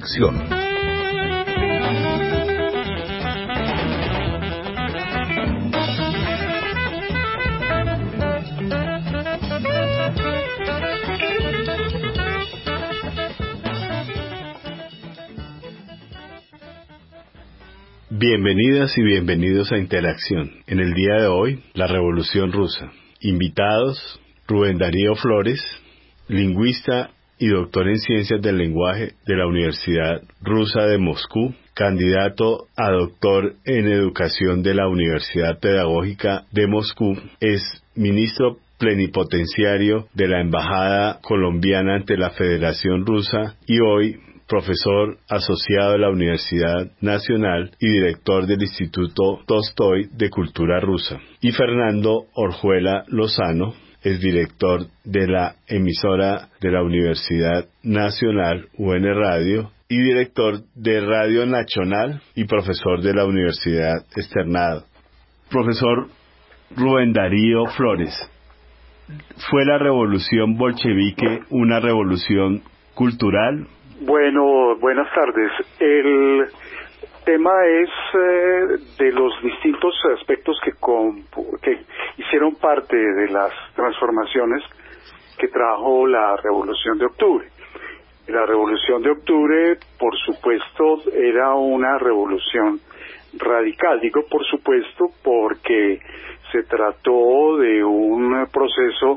Interacción. Bienvenidas y bienvenidos a Interacción. En el día de hoy, la Revolución Rusa. Invitados, Rubén Darío Flores, lingüista y doctor en Ciencias del Lenguaje de la Universidad Rusa de Moscú, candidato a doctor en Educación de la Universidad Pedagógica de Moscú, es ministro plenipotenciario de la Embajada Colombiana ante la Federación Rusa y hoy profesor asociado de la Universidad Nacional y director del Instituto Tolstoy de Cultura Rusa. Y Fernando Orjuela Lozano es director de la emisora de la Universidad Nacional UN Radio y director de Radio Nacional y profesor de la Universidad Externado. Profesor Rubén Darío Flores, ¿fue la revolución bolchevique una revolución cultural? Bueno, buenas tardes. El tema es de los distintos aspectos que hicieron parte de las transformaciones que trajo la Revolución de Octubre. La Revolución de Octubre, por supuesto, era una revolución radical. Digo por supuesto porque se trató de un proceso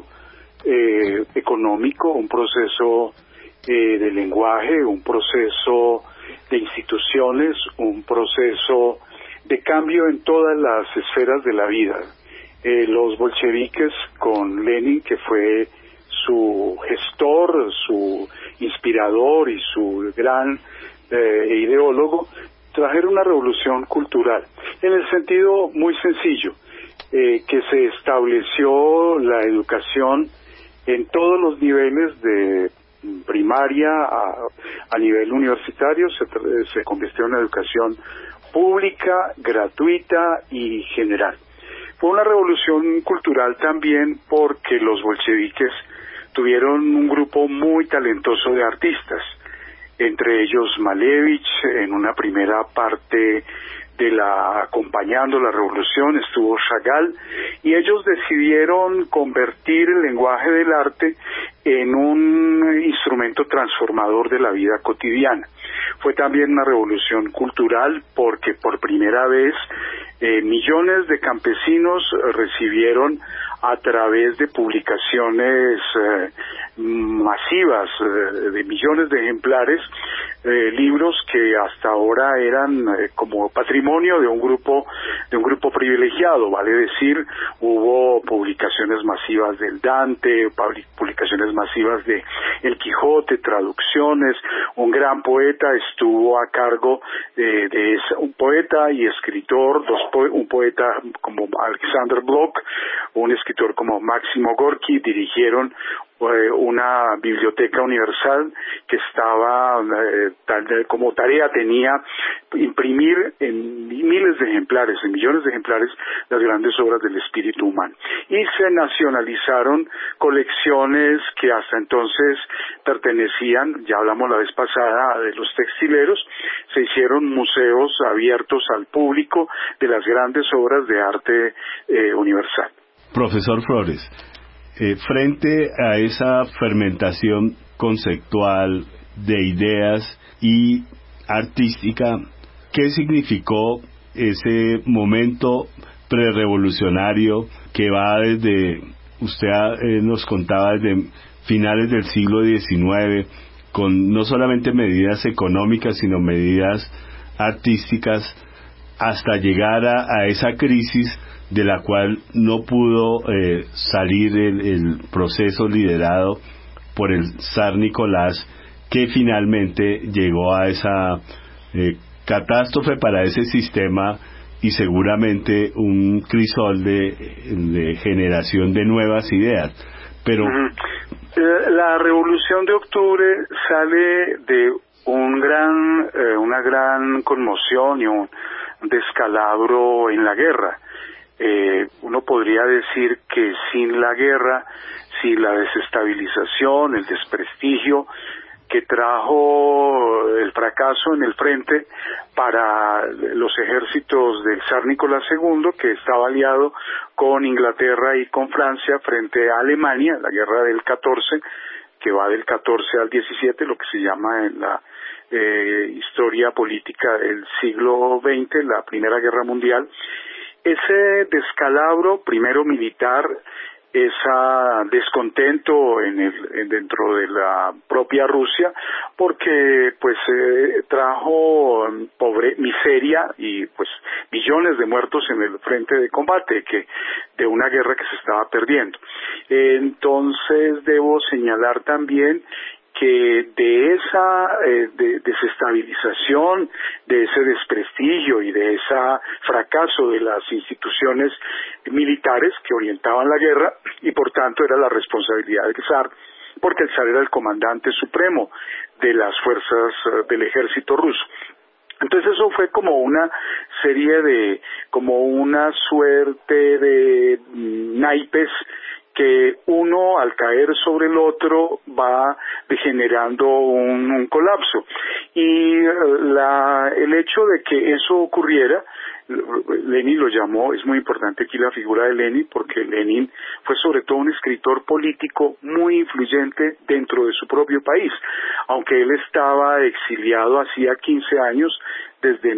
económico, un proceso de lenguaje, un proceso de instituciones, un proceso de cambio en todas las esferas de la vida. Los bolcheviques, con Lenin, que fue su gestor, su inspirador y su gran ideólogo, trajeron una revolución cultural, en el sentido muy sencillo, que se estableció la educación en todos los niveles de primaria a nivel universitario, se convirtió en una educación pública, gratuita y general. Fue una revolución cultural también porque los bolcheviques tuvieron un grupo muy talentoso de artistas, entre ellos Malevich. En una primera parte acompañando la revolución estuvo Chagall, y ellos decidieron convertir el lenguaje del arte en un instrumento transformador de la vida cotidiana. Fue también una revolución cultural porque por primera vez millones de campesinos recibieron a través de publicaciones masivas de millones de ejemplares, libros que hasta ahora eran como patrimonio de un grupo privilegiado, vale decir, hubo publicaciones masivas del Dante, publicaciones masivas de El Quijote, traducciones. Un gran poeta estuvo a cargo un poeta y escritor, un poeta como Alexander Blok, un escritor como Máximo Gorki, dirigieron una biblioteca universal que estaba como tarea tenía imprimir en miles de ejemplares, en millones de ejemplares, las grandes obras del espíritu humano. Y se nacionalizaron colecciones que hasta entonces pertenecían, ya hablamos la vez pasada de los textileros, se hicieron museos abiertos al público de las grandes obras de arte universal. Profesor Flores, frente a esa fermentación conceptual de ideas y artística, ¿qué significó ese momento prerevolucionario que va desde, usted nos contaba, desde finales del siglo XIX, con no solamente medidas económicas, sino medidas artísticas, hasta llegar a esa crisis de la cual no pudo salir el proceso liderado por el zar Nicolás, que finalmente llegó a esa catástrofe para ese sistema y seguramente un crisol de generación de nuevas ideas. Pero la Revolución de Octubre sale de una gran conmoción y un descalabro en la guerra. Uno podría decir que sin la guerra, sin la desestabilización, el desprestigio, que trajo el fracaso en el frente para los ejércitos del zar Nicolás II, que estaba aliado con Inglaterra y con Francia frente a Alemania, la guerra del 14, que va del 14 al 17, lo que se llama en la historia política del siglo XX, la Primera Guerra Mundial. Ese descalabro, primero militar, ese descontento dentro de la propia Rusia, porque pues trajo miseria y pues millones de muertos en el frente de combate de una guerra que se estaba perdiendo. Entonces debo señalar también que de esa desestabilización, de ese desprestigio y de ese fracaso de las instituciones militares que orientaban la guerra, y por tanto era la responsabilidad del zar, porque el zar era el comandante supremo de las fuerzas del ejército ruso. Entonces eso fue como una serie como una suerte de naipes que uno al caer sobre el otro va degenerando un colapso. Y el hecho de que eso ocurriera, Lenin lo llamó, es muy importante aquí la figura de Lenin, porque Lenin fue sobre todo un escritor político muy influyente dentro de su propio país, aunque él estaba exiliado hacía 15 años, desde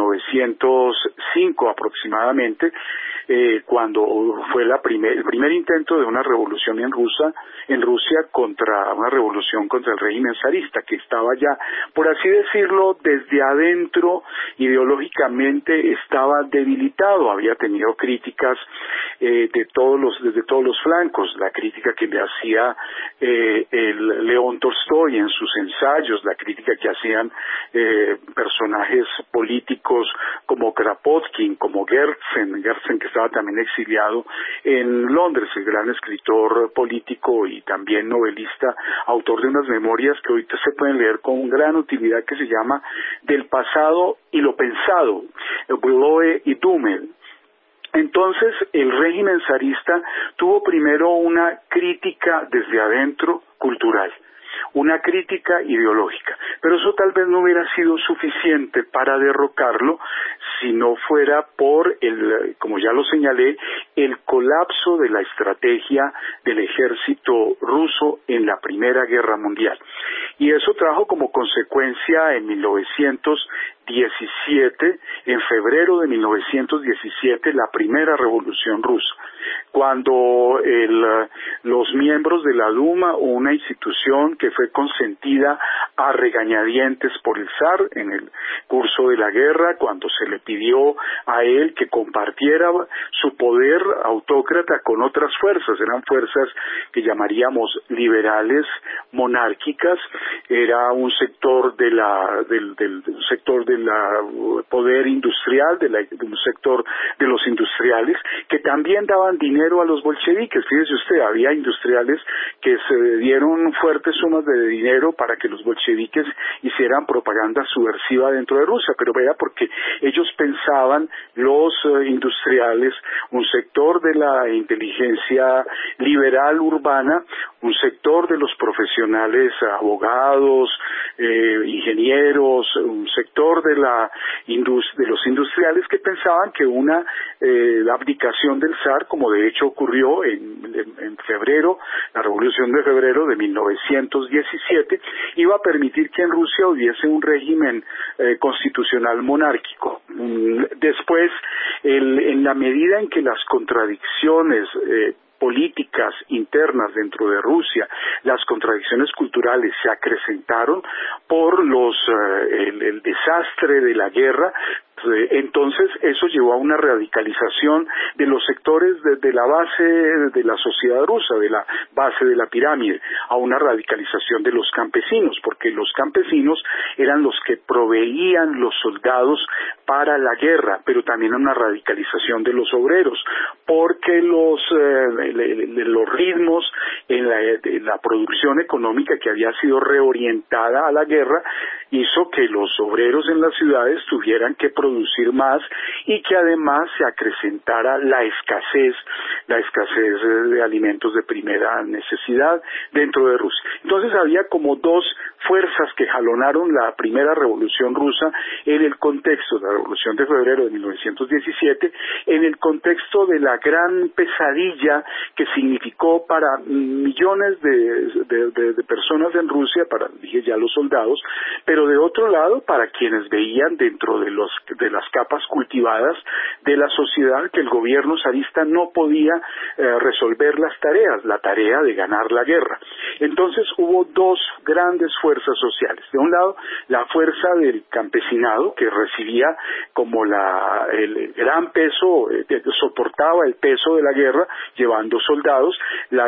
1905 aproximadamente, cuando fue el primer intento de una revolución en Rusia una revolución contra el régimen zarista, que estaba ya, por así decirlo, desde adentro ideológicamente estaba debilitado, había tenido críticas desde todos los flancos, la crítica que le hacía el León Tolstoy en sus ensayos, la crítica que hacían personajes políticos como Kropotkin, como Gertzen que estaba también exiliado en Londres, el gran escritor político y también novelista, autor de unas memorias que ahorita se pueden leer con gran utilidad, que se llama Del pasado y lo pensado, Bloe y Dummel. Entonces el régimen zarista tuvo primero una crítica desde adentro cultural, una crítica ideológica, pero eso tal vez no hubiera sido suficiente para derrocarlo si no fuera por como ya lo señalé, el colapso de la estrategia del ejército ruso en la Primera Guerra Mundial. Y eso trajo como consecuencia en 1917, en febrero de 1917, la primera revolución rusa, cuando los miembros de la Duma, una institución que fue consentida a regañadientes por el zar en el curso de la guerra, cuando se le pidió a él que compartiera su poder autócrata con otras fuerzas, eran fuerzas que llamaríamos liberales monárquicas, era un sector del poder industrial, un sector de los industriales, que también daban dinero a los bolcheviques. Fíjese usted, había industriales que se dieron fuertes sumas de dinero para que los bolcheviques hicieran propaganda subversiva dentro de Rusia, pero vea, porque ellos pensaban, los industriales, un sector de la inteligencia liberal urbana, un sector de los profesionales, abogados, ingenieros, un sector de los industriales que pensaban que una abdicación del zar, como de hecho ocurrió en febrero, la revolución de febrero de 1917, iba a permitir que en Rusia hubiese un régimen constitucional monárquico. Después, en la medida en que las contradicciones políticas internas dentro de Rusia, las contradicciones culturales se acrecentaron por el desastre de la guerra, entonces eso llevó a una radicalización de los sectores de la base de la sociedad rusa, de la base de la pirámide, a una radicalización de los campesinos, porque los campesinos eran los que proveían los soldados para la guerra, pero también una radicalización de los obreros, porque los ritmos en la producción económica que había sido reorientada a la guerra hizo que los obreros en las ciudades tuvieran que producir más y que además se acrecentara la escasez de alimentos de primera necesidad dentro de Rusia. Entonces había como dos fuerzas que jalonaron la primera revolución rusa en el contexto de la Revolución de Febrero de 1917, en el contexto de la gran pesadilla que significó para millones de personas en Rusia, para, dije ya, los soldados, pero de otro lado para quienes veían dentro de las capas cultivadas de la sociedad que el gobierno zarista no podía resolver las tareas, la tarea de ganar la guerra. Entonces hubo dos grandes fuerzas sociales. De un lado, la fuerza del campesinado, que recibía como el gran peso, soportaba el peso de la guerra, llevando soldados,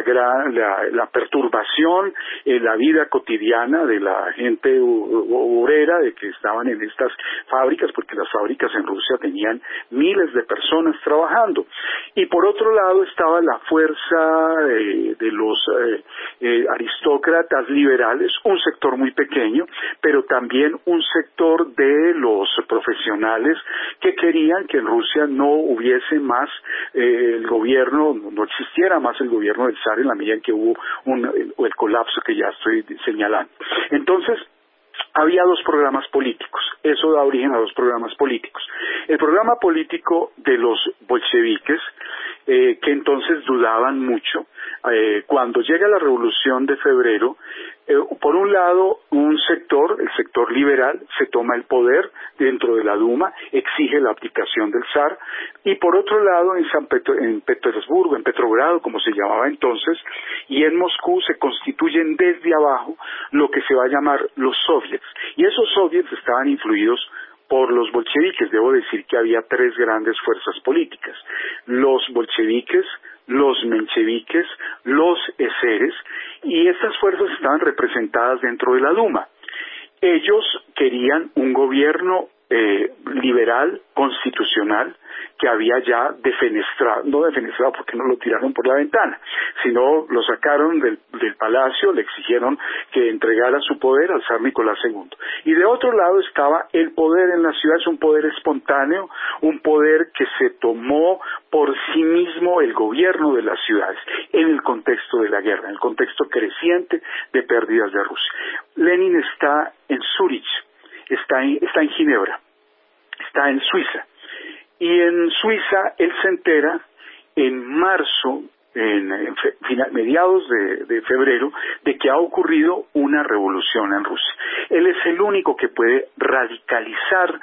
la perturbación en la vida cotidiana de la gente obrera, de que estaban en estas fábricas, porque las fábricas en Rusia tenían miles de personas trabajando. Y por otro lado estaba la fuerza de los aristócratas liberales, un sector muy pequeño, pero también un sector de los profesionales que querían que en Rusia no hubiese más el gobierno, no existiera más el gobierno del zar en la medida en que hubo el colapso que ya estoy señalando. Entonces, había dos programas políticos, eso da origen a dos programas políticos. El programa político de los bolcheviques, que entonces dudaban mucho, cuando llega la Revolución de Febrero, por un lado, un sector, el sector liberal, se toma el poder dentro de la Duma, exige la abdicación del zar, y por otro lado, en Petersburgo, en Petrogrado, como se llamaba entonces, y en Moscú se constituyen desde abajo lo que se va a llamar los soviets, y esos soviets estaban influidos por los bolcheviques. Debo decir que había tres grandes fuerzas políticas: los bolcheviques, los mencheviques, los eseres, y estas fuerzas estaban representadas dentro de la Duma. Ellos querían un gobierno liberal, constitucional, que había ya no defenestrado porque no lo tiraron por la ventana, sino lo sacaron del palacio, le exigieron que entregara su poder al zar Nicolás II. Y de otro lado estaba el poder en la ciudad, es un poder espontáneo, un poder que se tomó por sí mismo el gobierno de las ciudades, en el contexto de la guerra, en el contexto creciente de pérdidas de Rusia. Lenin está en Zúrich, está en Ginebra, está en Suiza. Y en Suiza él se entera en marzo, mediados de febrero, de que ha ocurrido una revolución en Rusia. Él es el único que puede radicalizar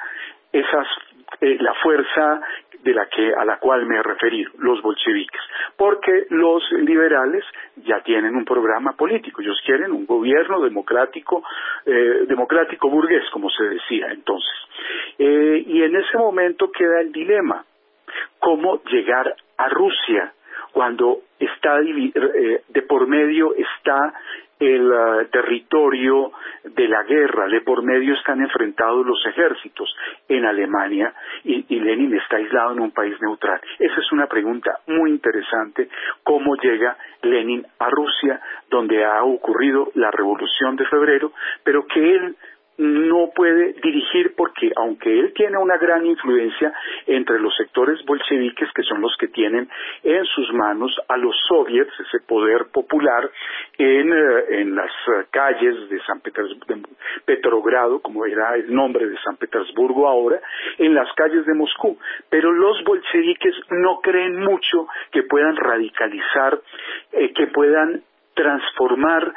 la fuerza a la cual me he referido, los bolcheviques, porque los liberales ya tienen un programa político. Ellos quieren un gobierno democrático burgués, como se decía entonces. Y en ese momento queda el dilema: ¿cómo llegar a Rusia cuando está de por medio está el territorio de la guerra, de por medio están enfrentados los ejércitos en Alemania y Lenin está aislado en un país neutral? Esa es una pregunta muy interesante: ¿cómo llega Lenin a Rusia, donde ha ocurrido la Revolución de Febrero, pero que él no puede dirigir, porque aunque él tiene una gran influencia entre los sectores bolcheviques, que son los que tienen en sus manos a los soviets, ese poder popular, en las calles de Petrogrado, como era el nombre de San Petersburgo ahora, en las calles de Moscú, pero los bolcheviques no creen mucho que puedan radicalizar, que puedan transformar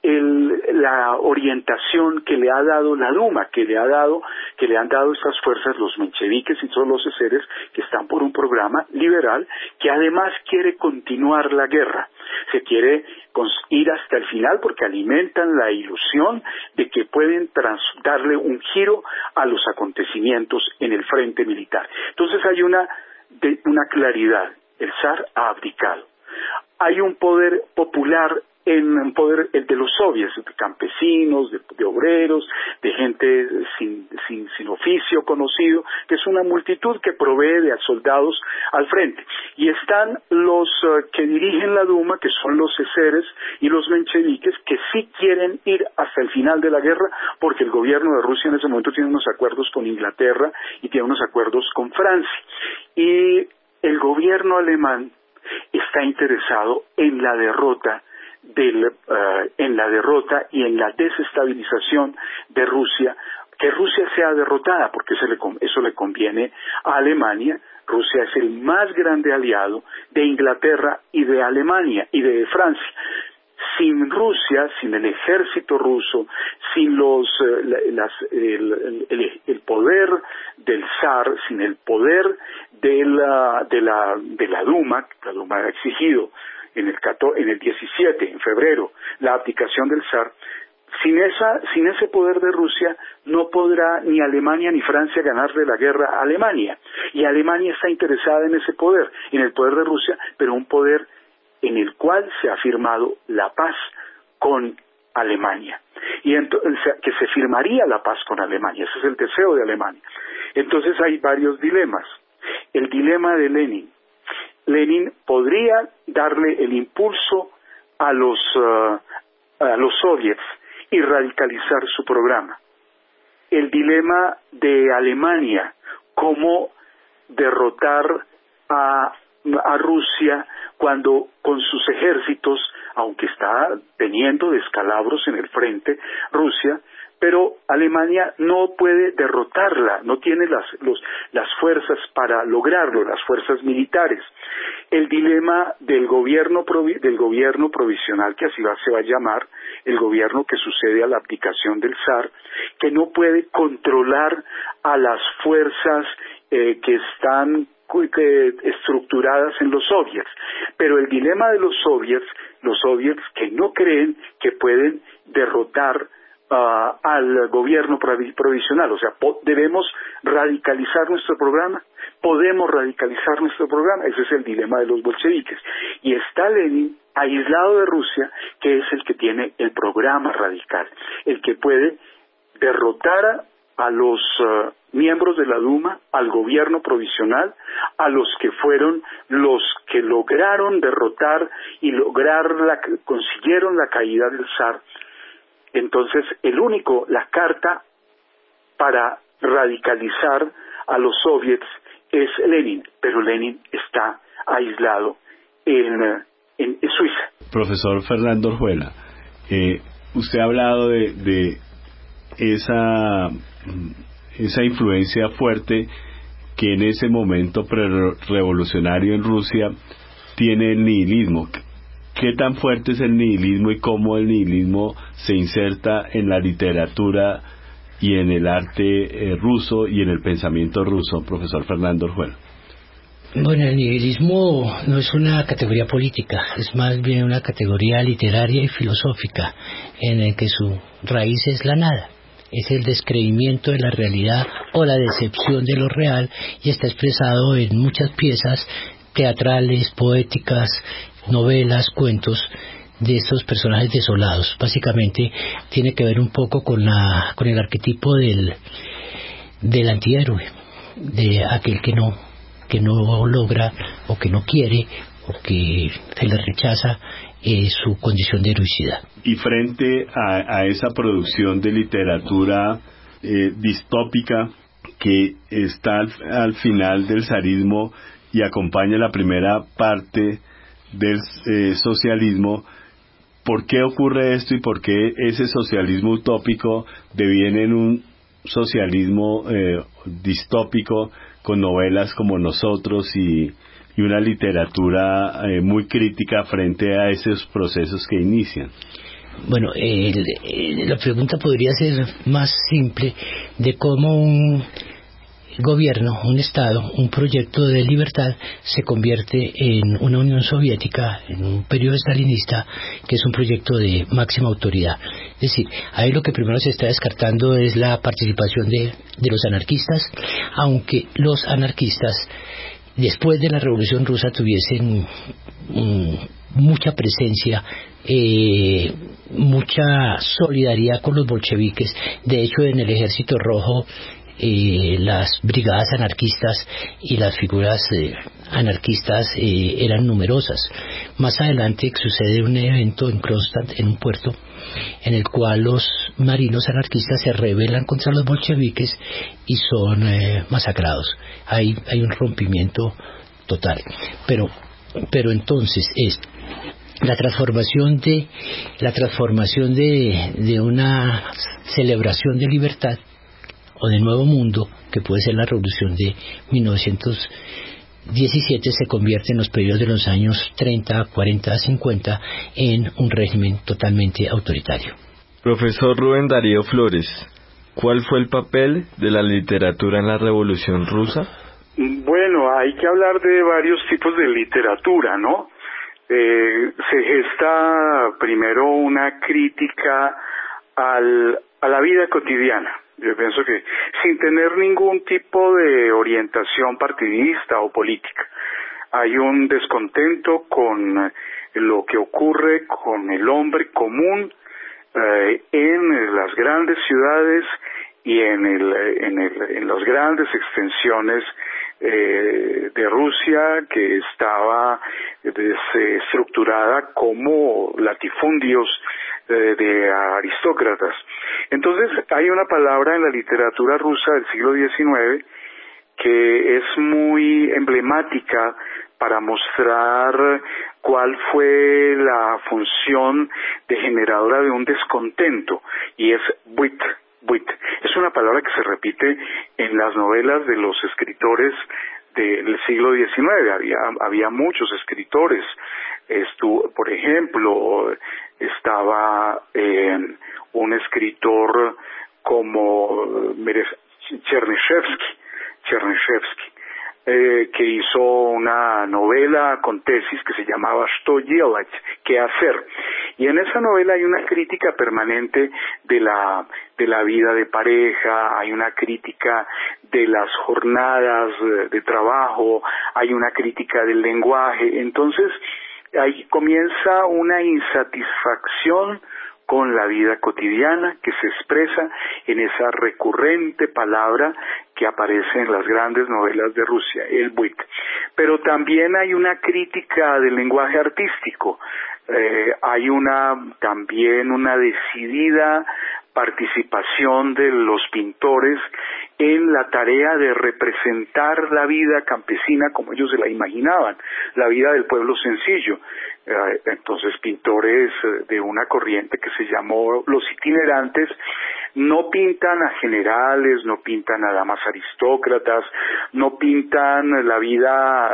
la orientación que le ha dado la Duma, que le han dado estas fuerzas, los mencheviques y todos los eseres, que están por un programa liberal, que además quiere continuar la guerra, se quiere ir hasta el final, porque alimentan la ilusión de que pueden darle un giro a los acontecimientos en el frente militar. Entonces hay una claridad: el zar ha abdicado. Hay un poder popular, el de los soviets, de campesinos, de obreros, de gente sin oficio conocido, que es una multitud que provee de soldados al frente. Y están los que dirigen la Duma, que son los eseres y los mencheviques, que sí quieren ir hasta el final de la guerra, porque el gobierno de Rusia en ese momento tiene unos acuerdos con Inglaterra y tiene unos acuerdos con Francia. Y el gobierno alemán está interesado en la derrota en la derrota y en la desestabilización de Rusia, que Rusia sea derrotada, porque eso le conviene a Alemania. Rusia es el más grande aliado de Inglaterra y de Alemania y de Francia. Sin Rusia, sin el ejército ruso, sin el poder del zar, sin el poder de la Duma, la Duma ha exigido en el 17, en febrero, la abdicación del zar. Sin ese poder de Rusia no podrá ni Alemania ni Francia ganarle la guerra a Alemania. Y Alemania está interesada en ese poder, en el poder de Rusia, pero un poder en el cual se ha firmado la paz con Alemania. Y entonces, que se firmaría la paz con Alemania, ese es el deseo de Alemania. Entonces hay varios dilemas. El dilema de Lenin. Lenin podría darle el impulso a los soviets y radicalizar su programa. El dilema de Alemania, cómo derrotar a Rusia cuando con sus ejércitos, aunque está teniendo descalabros en el frente Rusia, pero Alemania no puede derrotarla, no tiene las fuerzas para lograrlo, las fuerzas militares. El dilema del gobierno provisional, que así se va a llamar, el gobierno que sucede a la abdicación del zar, que no puede controlar a las fuerzas que están estructuradas en los soviets. Pero el dilema de los soviets que no creen que pueden derrotar al gobierno provisional, o sea, debemos radicalizar nuestro programa, podemos radicalizar nuestro programa, ese es el dilema de los bolcheviques. Y está Lenin aislado de Rusia, que es el que tiene el programa radical, el que puede derrotar a los miembros de la Duma, al gobierno provisional, a los que fueron los que lograron derrotar y consiguieron la caída del zar. Entonces, la carta para radicalizar a los soviets es Lenin, pero Lenin está aislado en Suiza. Profesor Fernando Orjuela, usted ha hablado de esa influencia fuerte que en ese momento revolucionario en Rusia tiene el nihilismo. ¿Qué tan fuerte es el nihilismo y cómo el nihilismo se inserta en la literatura y en el arte ruso y en el pensamiento ruso, profesor Fernando Orjuela? Bueno, el nihilismo no es una categoría política, es más bien una categoría literaria y filosófica, en el que su raíz es la nada. Es el descreimiento de la realidad o la decepción de lo real, y está expresado en muchas piezas teatrales, poéticas, novelas, cuentos de estos personajes desolados. Básicamente tiene que ver un poco con el arquetipo del antihéroe, de aquel que no logra o que no quiere o que se le rechaza su condición de heroicidad. Y frente a esa producción de literatura distópica que está al final del zarismo y acompaña la primera parte del socialismo, ¿por qué ocurre esto y por qué ese socialismo utópico deviene en un socialismo distópico con novelas como Nosotros y una literatura muy crítica frente a esos procesos que inician? Bueno, la pregunta podría ser más simple, de cómo un gobierno, un Estado, un proyecto de libertad se convierte en una Unión Soviética, en un periodo stalinista, que es un proyecto de máxima autoridad. Es decir, ahí lo que primero se está descartando es la participación de los anarquistas, aunque los anarquistas después de la Revolución Rusa tuviesen mucha presencia, mucha solidaridad con los bolcheviques. De hecho, en el Ejército Rojo, las brigadas anarquistas y las figuras anarquistas eran numerosas. Más adelante sucede un evento en Kronstadt, en un puerto, en el cual los marinos anarquistas se rebelan contra los bolcheviques y son masacrados. Hay un rompimiento total. Pero entonces la transformación de una celebración de libertad o de nuevo mundo, que puede ser la revolución de 1917, se convierte en los periodos de los años 30, 40, 50 en un régimen totalmente autoritario. Profesor Rubén Darío Flores, ¿cuál fue el papel de la literatura en la Revolución Rusa? Bueno, hay que hablar de varios tipos de literatura, ¿no? Se gesta primero una crítica a la vida cotidiana. Yo pienso que sin tener ningún tipo de orientación partidista o política. Hay un descontento con lo que ocurre con el hombre común en las grandes ciudades y en las grandes extensiones de Rusia, que estaba estructurada como latifundios de aristócratas. Entonces hay una palabra en la literatura rusa del siglo XIX que es muy emblemática para mostrar cuál fue la función degeneradora de un descontento, y es buit. Es una palabra que se repite en las novelas de los escritores del siglo XIX. Había muchos escritores. Por ejemplo, estaba un escritor como Chernyshevsky, que hizo una novela con tesis que se llamaba Что делать, ¿qué hacer? Y en esa novela hay una crítica permanente de la vida de pareja, hay una crítica de las jornadas de trabajo, hay una crítica del lenguaje. Entonces ahí comienza una insatisfacción con la vida cotidiana que se expresa en esa recurrente palabra que aparece en las grandes novelas de Rusia, el buit. Pero también hay una crítica del lenguaje artístico, hay también una decidida participación de los pintores en la tarea de representar la vida campesina como ellos se la imaginaban, la vida del pueblo sencillo. Entonces pintores de una corriente que se llamó los itinerantes no pintan a generales, no pintan a damas aristócratas, no pintan la vida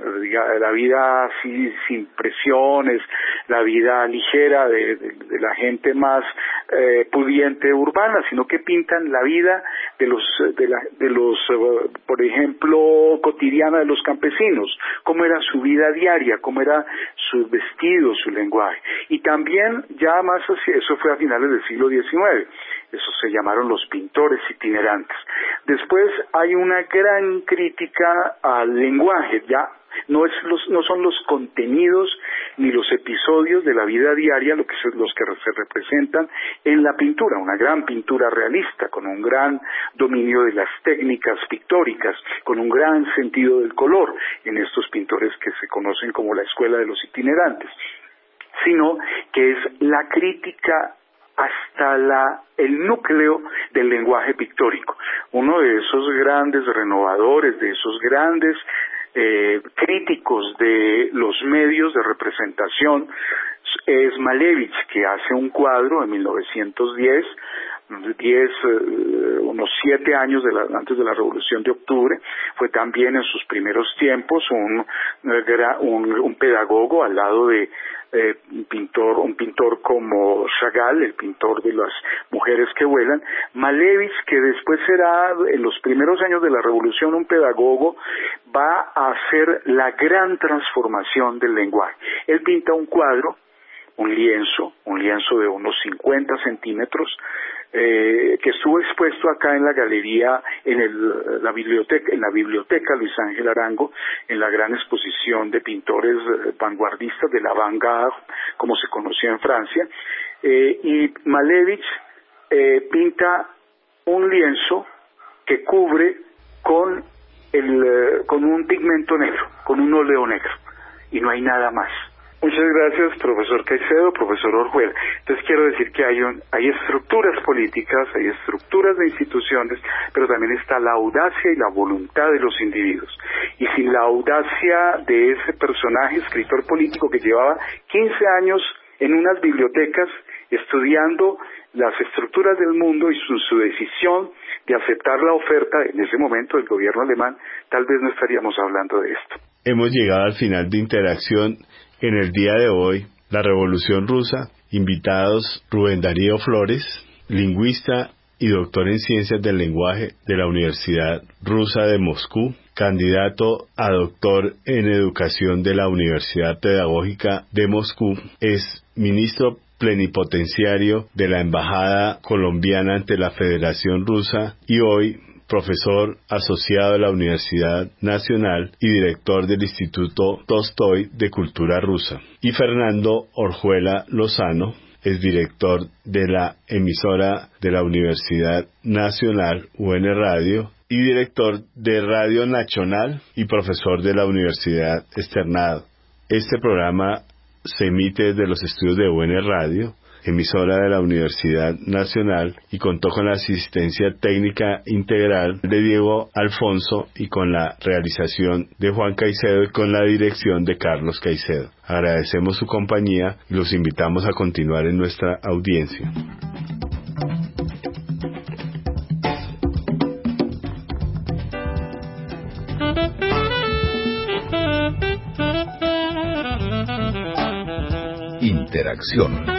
así sin presiones, la vida ligera de la gente más pudiente urbana, sino que pintan la vida de los por ejemplo cotidiana de los campesinos, cómo era su vida diaria, cómo era su vestido, su lenguaje. Y también ya más eso fue a finales del siglo XIX. Eso se llamaron los pintores itinerantes. Después hay una gran crítica al lenguaje, ya no son los contenidos ni los episodios de la vida diaria los que se representan en la pintura, una gran pintura realista, con un gran dominio de las técnicas pictóricas, con un gran sentido del color en estos pintores que se conocen como la escuela de los itinerantes, sino que es la crítica hasta el núcleo del lenguaje pictórico. Uno de esos grandes renovadores, de esos grandes críticos de los medios de representación es Malevich, que hace un cuadro en 1910, unos 7 años antes de la Revolución de Octubre. Fue también en sus primeros tiempos un pedagogo al lado de un pintor como Chagall, el pintor de las mujeres que vuelan. Malevich, que después será en los primeros años de la Revolución un pedagogo, va a hacer la gran transformación del lenguaje. Él pinta un cuadro, un lienzo de unos 50 centímetros, que estuvo expuesto acá en la galería, en la biblioteca Luis Ángel Arango, en la gran exposición de pintores vanguardistas de la Avant-Garde, como se conocía en Francia, y Malevich pinta un lienzo que cubre con un pigmento negro, con un óleo negro, y no hay nada más. Muchas gracias, profesor Caicedo, profesor Orjuela. Entonces quiero decir que hay estructuras políticas, hay estructuras de instituciones, pero también está la audacia y la voluntad de los individuos. Y sin la audacia de ese personaje, escritor político que llevaba 15 años en unas bibliotecas estudiando las estructuras del mundo y su decisión de aceptar la oferta en ese momento del gobierno alemán, tal vez no estaríamos hablando de esto. Hemos llegado al final de Interacción en el día de hoy, la Revolución Rusa. Invitados: Rubén Darío Flores, lingüista y doctor en Ciencias del Lenguaje de la Universidad Rusa de Moscú, candidato a doctor en Educación de la Universidad Pedagógica de Moscú, es ministro plenipotenciario de la Embajada Colombiana ante la Federación Rusa y hoy profesor asociado de la Universidad Nacional y director del Instituto Tolstoy de Cultura Rusa. Y Fernando Orjuela Lozano es director de la emisora de la Universidad Nacional, UN Radio, y director de Radio Nacional y profesor de la Universidad Externado. Este programa se emite desde los estudios de UN Radio, emisora de la Universidad Nacional, y contó con la asistencia técnica integral de Diego Alfonso y con la realización de Juan Caicedo y con la dirección de Carlos Caicedo. Agradecemos su compañía y los invitamos a continuar en nuestra audiencia. Interacción.